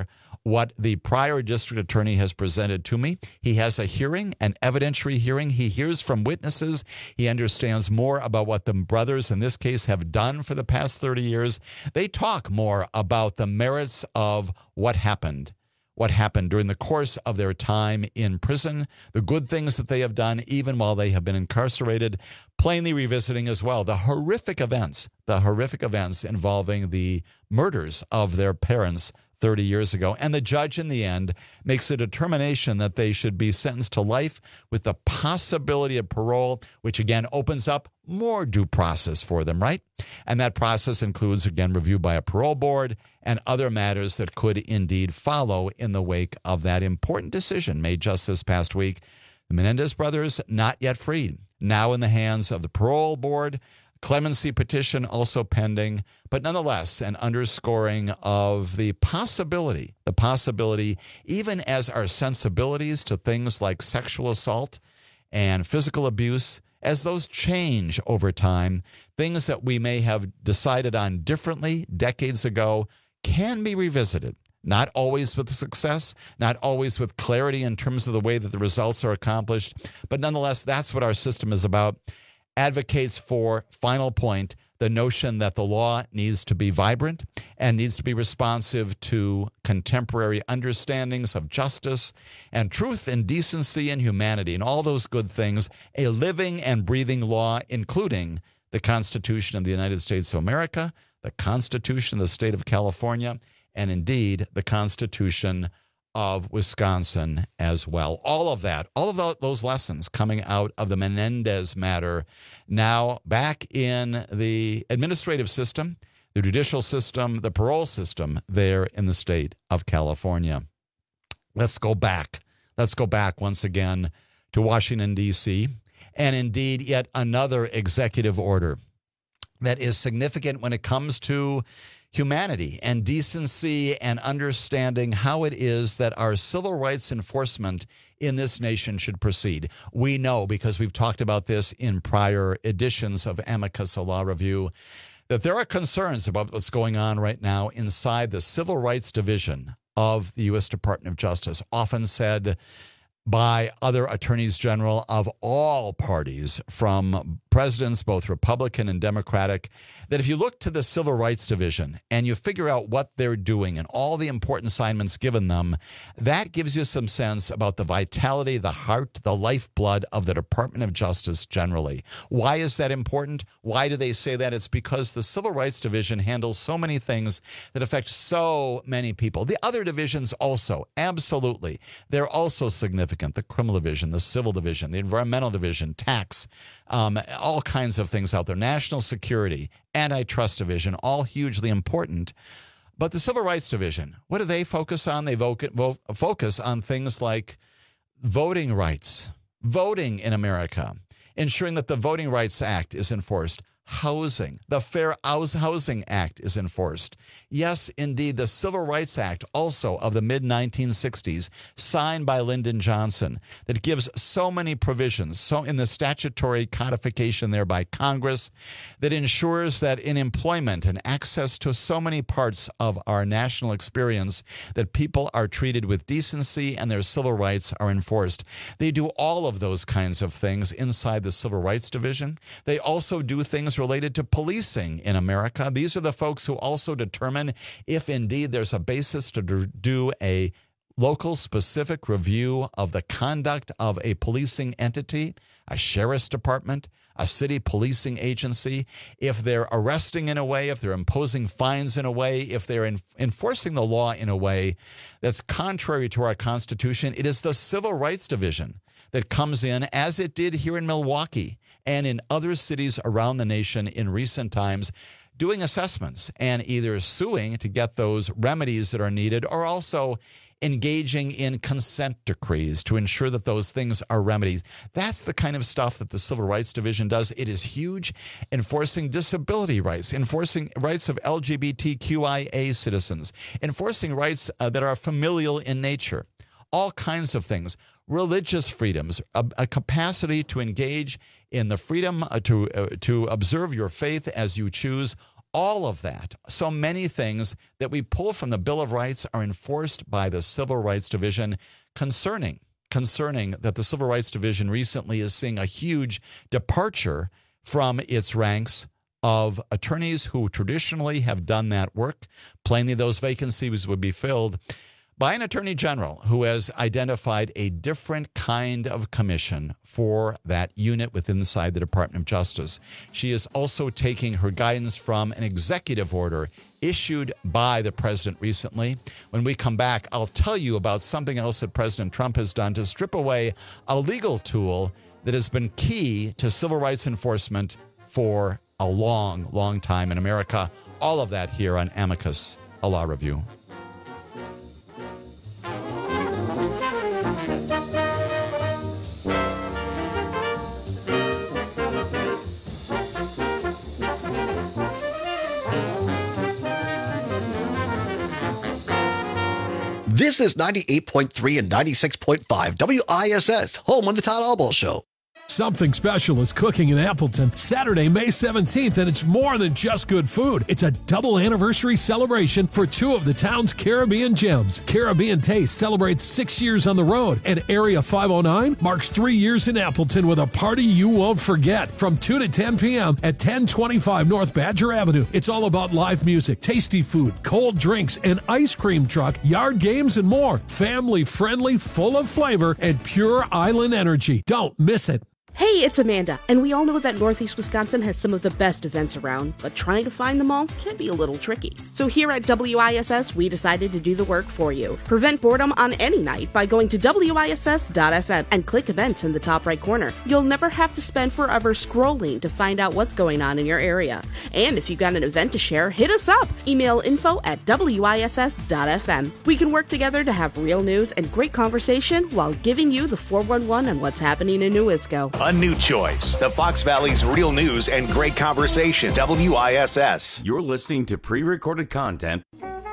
what the Pryor district attorney has presented to me. He has a hearing, an evidentiary hearing. He hears from witnesses. He understands more about what the brothers in this case have done for the past thirty years. They talk more about the merits of what happened. What happened during the course of their time in prison, the good things that they have done even while they have been incarcerated, plainly revisiting as well the horrific events, the horrific events involving the murders of their parents thirty years ago. And the judge in the end makes a determination that they should be sentenced to life with the possibility of parole, which again opens up more due process for them, right? And that process includes, again, review by a parole board and other matters that could indeed follow in the wake of that important decision made just this past week. The Menendez brothers, not yet freed, now in the hands of the parole board. Clemency petition also pending, but nonetheless, an underscoring of the possibility, the possibility, even as our sensibilities to things like sexual assault and physical abuse, as those change over time, things that we may have decided on differently decades ago can be revisited. Not always with success, not always with clarity in terms of the way that the results are accomplished, but nonetheless, that's what our system is about. Advocates for, final point, the notion that the law needs to be vibrant and needs to be responsive to contemporary understandings of justice and truth and decency and humanity and all those good things, a living and breathing law, including the Constitution of the United States of America, the Constitution of the State of California, and indeed the Constitution of Wisconsin as well. All of that, all of those lessons coming out of the Menendez matter, now back in the administrative system, the judicial system, the parole system there in the state of California. Let's go back. Let's go back once again to Washington, D C, and indeed yet another executive order that is significant when it comes to humanity and decency and understanding how it is that our civil rights enforcement in this nation should proceed. We know, because we've talked about this in prior editions of Amicus, a Law Review, that there are concerns about what's going on right now inside the Civil Rights Division of the U S Department of Justice, often said by other attorneys general of all parties, from presidents, both Republican and Democratic, that if you look to the Civil Rights Division and you figure out what they're doing and all the important assignments given them, that gives you some sense about the vitality, the heart, the lifeblood of the Department of Justice generally. Why is that important? Why do they say that? It's because the Civil Rights Division handles so many things that affect so many people. The other divisions also, absolutely. They're also significant. The Criminal Division, the Civil Division, the Environmental Division, tax, um, all kinds of things out there, National Security, Antitrust Division, all hugely important. But the Civil Rights Division, what do they focus on? They vo- vo- focus on things like voting rights, voting in America, ensuring that the Voting Rights Act is enforced, housing, the Fair Housing Act is enforced. Yes, indeed, the Civil Rights Act, also of the mid nineteen sixties, signed by Lyndon Johnson, that gives so many provisions, so in the statutory codification there by Congress, that ensures that in employment and access to so many parts of our national experience, that people are treated with decency and their civil rights are enforced. They do all of those kinds of things inside the Civil Rights Division. They also do things related to policing in America. These are the folks who also determine if indeed there's a basis to do a local specific review of the conduct of a policing entity, a sheriff's department, a city policing agency, if they're arresting in a way, if they're imposing fines in a way, if they're in, enforcing the law in a way that's contrary to our Constitution. It is the Civil Rights Division that comes in, as it did here in Milwaukee and in other cities around the nation in recent times, doing assessments and either suing to get those remedies that are needed, or also engaging in consent decrees to ensure that those things are remedied. That's the kind of stuff that the Civil Rights Division does. It is huge. Enforcing disability rights, enforcing rights of L G B T Q I A citizens, enforcing rights uh, that are familial in nature, all kinds of things. Religious freedoms, a, a capacity to engage in the freedom uh, to uh, to observe your faith as you choose. all of that, so many things that we pull from the Bill of Rights are enforced by the Civil Rights Division. Concerning, concerning that the Civil Rights Division recently is seeing a huge departure from its ranks of attorneys who traditionally have done that work. Plainly, those vacancies would be filled by an attorney general who has identified a different kind of commission for that unit within inside the Department of Justice. She is also taking her guidance from an executive order issued by the president recently. When we come back, I'll tell you about something else that President Trump has done to strip away a legal tool that has been key to civil rights enforcement for a long, long time in America. All of that here on Amicus, a law review. This is ninety-eight point three and ninety-six point five W I S S, home of the Todd Albaugh Show. Something special is cooking in Appleton Saturday, May seventeenth, and it's more than just good food. It's a double anniversary celebration for two of the town's Caribbean gems. Caribbean Taste celebrates six years on the road, and Area five oh nine marks three years in Appleton with a party you won't forget. From two to ten p.m. at ten twenty-five North Badger Avenue. It's all about live music, tasty food, cold drinks, an ice cream truck, yard games, and more. Family friendly, full of flavor, and pure island energy. Don't miss it. Hey, it's Amanda, and we all know that Northeast Wisconsin has some of the best events around, but trying to find them all can be a little tricky. So here at W I S S, we decided to do the work for you. Prevent boredom on any night by going to W I S S dot F M and click events in the top right corner. You'll never have to spend forever scrolling to find out what's going on in your area. And if you got an event to share, hit us up. Email info at W I S S dot F M. We can work together to have real news and great conversation while giving you the four one one on what's happening in Newisco. A new choice. The Fox Valley's real news and great conversation. W I S S. You're listening to pre-recorded content.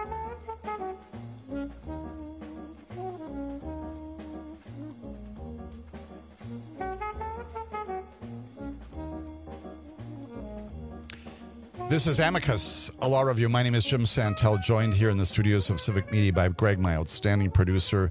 This is Amicus, a law review. My name is Jim Santel, joined here in the studios of Civic Media by Greg, my outstanding producer.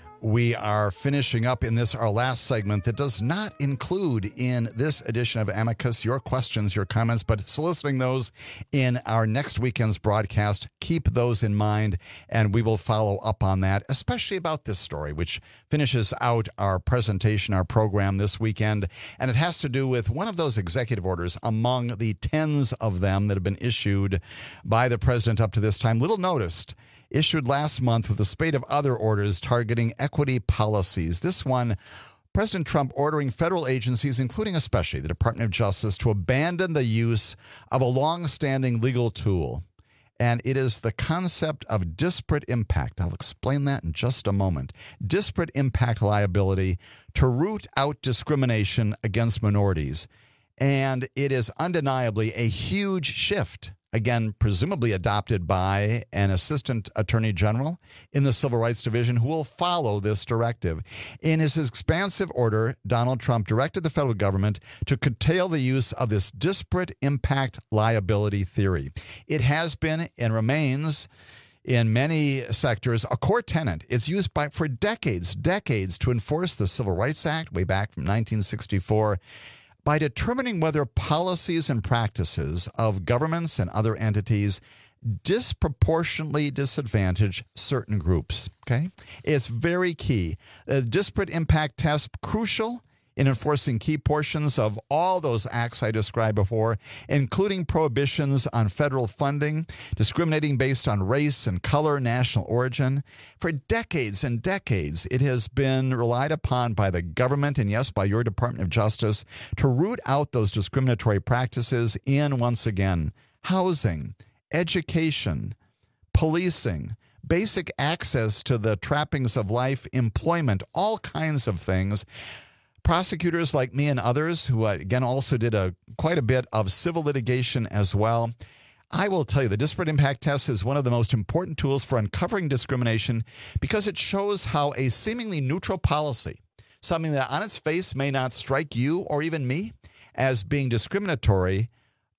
We are finishing up in this, our last segment that does not include in this edition of Amicus your questions, your comments, but soliciting those in our next weekend's broadcast. Keep those in mind, and we will follow up on that, especially about this story, which finishes out our presentation, our program this weekend. And it has to do with one of those executive orders among the tens of them that have been issued by the president up to this time, little noticed, issued last month with a spate of other orders targeting equity policies. This one, President Trump ordering federal agencies, including especially the Department of Justice, to abandon the use of a long-standing legal tool. And it is the concept of disparate impact. I'll explain that in just a moment. Disparate impact liability to root out discrimination against minorities. And it is undeniably a huge shift, again, presumably adopted by an assistant attorney general in the Civil Rights Division who will follow this directive. In his expansive order, Donald Trump directed the federal government to curtail the use of this disparate impact liability theory. It has been and remains in many sectors a core tenet. It's used by for decades, decades to enforce the Civil Rights Act way back from nineteen sixty-four. By determining whether policies and practices of governments and other entities disproportionately disadvantage certain groups. Okay, it's very key. The disparate impact test, crucial in enforcing key portions of all those acts I described before, including prohibitions on federal funding, discriminating based on race and color, national origin. For decades and decades, it has been relied upon by the government and, yes, by your Department of Justice to root out those discriminatory practices in, once again, housing, education, policing, basic access to the trappings of life, employment, all kinds of things. Prosecutors like me and others who, again, also did a quite a bit of civil litigation as well. I will tell you, the disparate impact test is one of the most important tools for uncovering discrimination because it shows how a seemingly neutral policy, something that on its face may not strike you or even me as being discriminatory,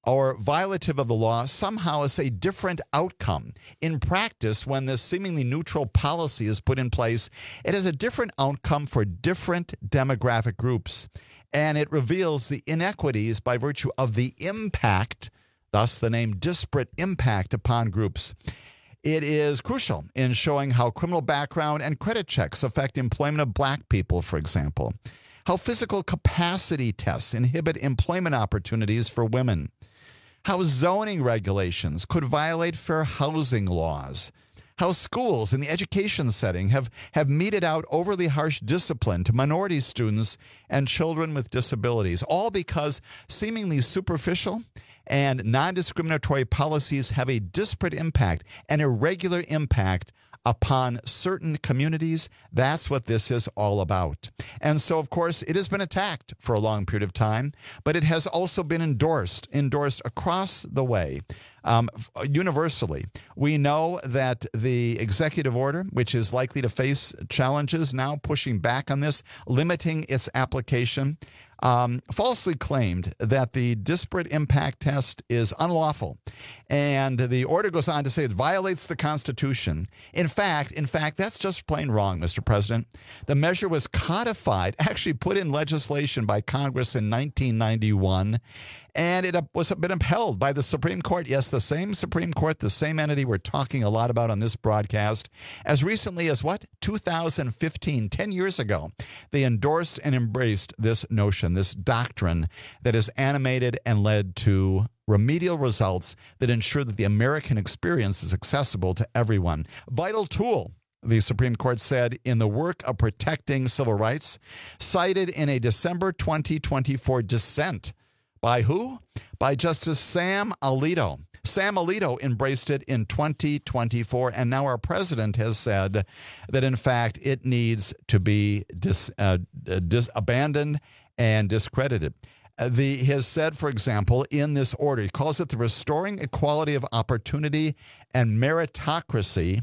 or violative of the law somehow is a different outcome. In practice, when this seemingly neutral policy is put in place, it has a different outcome for different demographic groups. And it reveals the inequities by virtue of the impact, thus the name disparate impact upon groups. It is crucial in showing how criminal background and credit checks affect employment of black people, for example, how physical capacity tests inhibit employment opportunities for women, how zoning regulations could violate fair housing laws, how schools in the education setting have, have meted out overly harsh discipline to minority students and children with disabilities, all because seemingly superficial and non-discriminatory policies have a disparate impact, an irregular impact upon certain communities. That's what this is all about. And so, of course, it has been attacked for a long period of time, but it has also been endorsed, endorsed across the way, um, universally. We know that the executive order, which is likely to face challenges now pushing back on this, limiting its application, Um, falsely claimed that the disparate impact test is unlawful. And the order goes on to say it violates the Constitution. In fact, in fact, that's just plain wrong, Mister President. The measure was codified, actually put in legislation by Congress in nineteen ninety-one, and it was been upheld by the Supreme Court. Yes, the same Supreme Court, the same entity we're talking a lot about on this broadcast. As recently as what? two thousand fifteen, ten years ago, they endorsed and embraced this notion, this doctrine that has animated and led to remedial results that ensure that the American experience is accessible to everyone. Vital tool, the Supreme Court said, in the work of protecting civil rights, cited in a December twenty twenty-four dissent. By who? By Justice Sam Alito. Sam Alito embraced it in twenty twenty-four, and now our president has said that, in fact, it needs to be dis, uh, dis, abandoned and discredited. Uh, the, he has said, for example, in this order, he calls it the Restoring Equality of Opportunity and Meritocracy.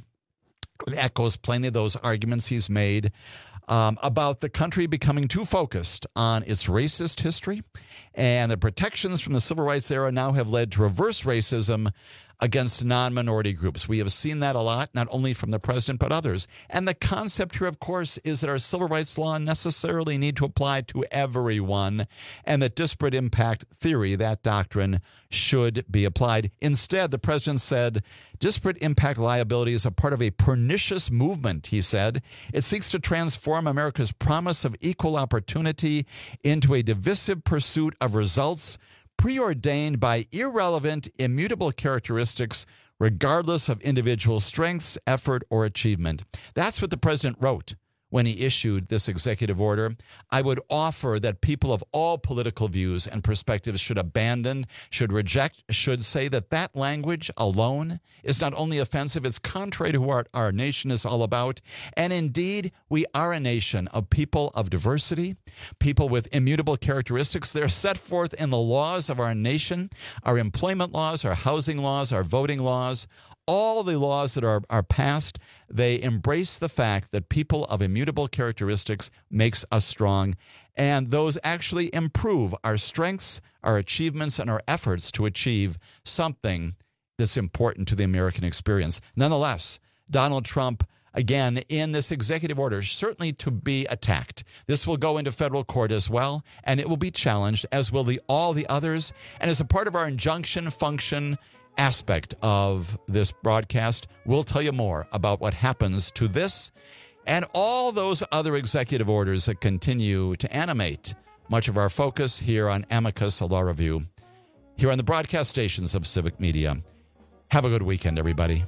It echoes plainly those arguments he's made Um, about the country becoming too focused on its racist history, and the protections from the civil rights era now have led to reverse racism against non-minority groups. We have seen that a lot, not only from the president, but others. And the concept here, of course, is that our civil rights law necessarily need to apply to everyone, and that disparate impact theory, that doctrine, should be applied. Instead, the president said, disparate impact liability is a part of a pernicious movement, he said. It seeks to transform America's promise of equal opportunity into a divisive pursuit of results preordained by irrelevant, immutable characteristics, regardless of individual strengths, effort, or achievement. That's what the president wrote when he issued this executive order. I would offer that people of all political views and perspectives should abandon, should reject, should say that that language alone is not only offensive, it's contrary to what our nation is all about. And indeed, we are a nation of people of diversity, people with immutable characteristics. They're set forth in the laws of our nation, our employment laws, our housing laws, our voting laws. All the laws that are, are passed, they embrace the fact that people of immutable characteristics makes us strong, and those actually improve our strengths, our achievements, and our efforts to achieve something that's important to the American experience. Nonetheless, Donald Trump, again, in this executive order, certainly to be attacked. This will go into federal court as well, and it will be challenged, as will the all the others. And as a part of our injunction function aspect of this broadcast, we'll tell you more about what happens to this and all those other executive orders that continue to animate much of our focus here on Amicus, a Law Review, here on the broadcast stations of Civic Media. Have a good weekend, everybody.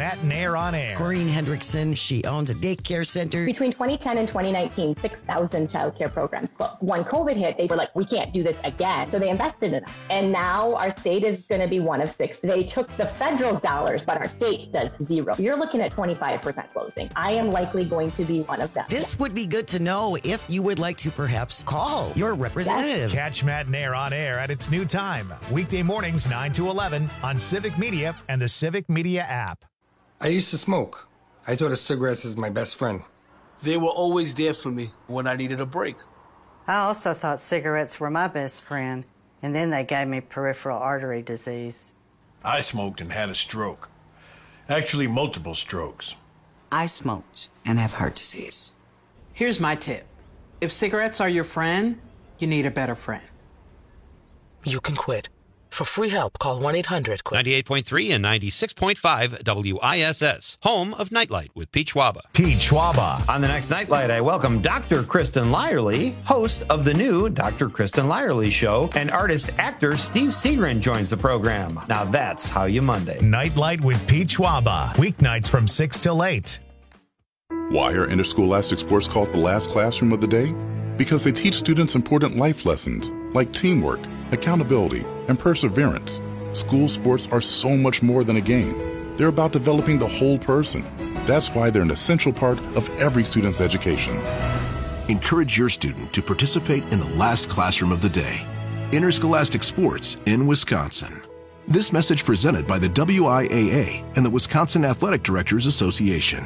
Matt Nair on Air. Corinne Hendrickson, she owns a daycare center. Between twenty ten and twenty nineteen, six thousand childcare programs closed. When COVID hit, they were like, we can't do this again. So they invested in us. And now our state is going to be one of six. They took the federal dollars, but our state does zero. You're looking at twenty-five percent closing. I am likely going to be one of them. This would be good to know if you would like to perhaps call your representative. Catch Matt Nair on Air at its new time. Weekday mornings, nine to eleven on Civic Media and the Civic Media app. I used to smoke. I thought of cigarettes as my best friend. They were always there for me when I needed a break. I also thought cigarettes were my best friend, and then they gave me peripheral artery disease. I smoked and had a stroke. Actually, multiple strokes. I smoked and have heart disease. Here's my tip. If cigarettes are your friend, you need a better friend. You can quit. For free help, call one eight hundred quit. ninety-eight point three and ninety-six point five W I S S, home of Nightlight with Pete Schwaba. Pete Schwaba. On the next Nightlight, I welcome Doctor Kristen Lyerly, host of the new Doctor Kristen Lyerly Show, and artist-actor Steve Seagrin joins the program. Now that's how you Monday. Nightlight with Pete Schwaba, weeknights from six till eight. Why are interscholastic sports called the last classroom of the day? Because they teach students important life lessons like teamwork, accountability, and perseverance. School sports are so much more than a game. They're about developing the whole person. That's why they're an essential part of every student's education. Encourage your student to participate in the last classroom of the day. Interscholastic sports in Wisconsin. This message presented by the W I A A and the Wisconsin Athletic Directors Association.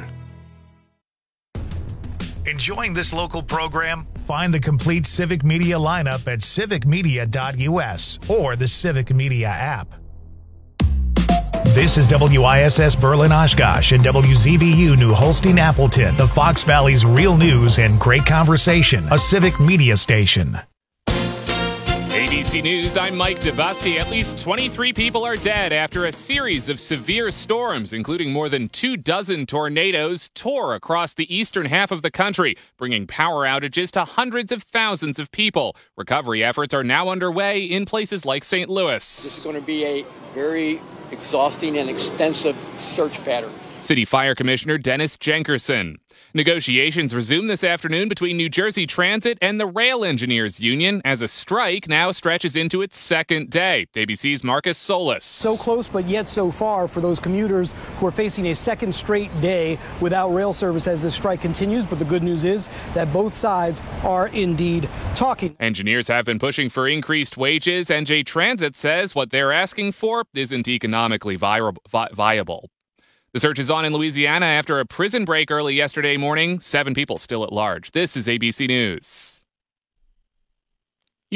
Enjoying this local program? Find the complete Civic Media lineup at civic media dot U S or the Civic Media app. This is W I S S Berlin Oshkosh and W Z B U New Holstein Appleton, the Fox Valley's real news and great conversation, a Civic Media station. A B C News, I'm Mike DeBusby. At least twenty-three people are dead after a series of severe storms, including more than two dozen tornadoes, tore across the eastern half of the country, bringing power outages to hundreds of thousands of people. Recovery efforts are now underway in places like Saint Louis. This is going to be a very exhausting and extensive search pattern. City Fire Commissioner Dennis Jenkerson. Negotiations resume this afternoon between New Jersey Transit and the Rail Engineers Union as a strike now stretches into its second day. A B C's Marcus Solis. So close, but yet so far for those commuters who are facing a second straight day without rail service as this strike continues. But the good news is that both sides are indeed talking. Engineers have been pushing for increased wages. N J Transit says what they're asking for isn't economically vi- vi- viable. The search is on in Louisiana after a prison break early yesterday morning. Seven people still at large. This is A B C News.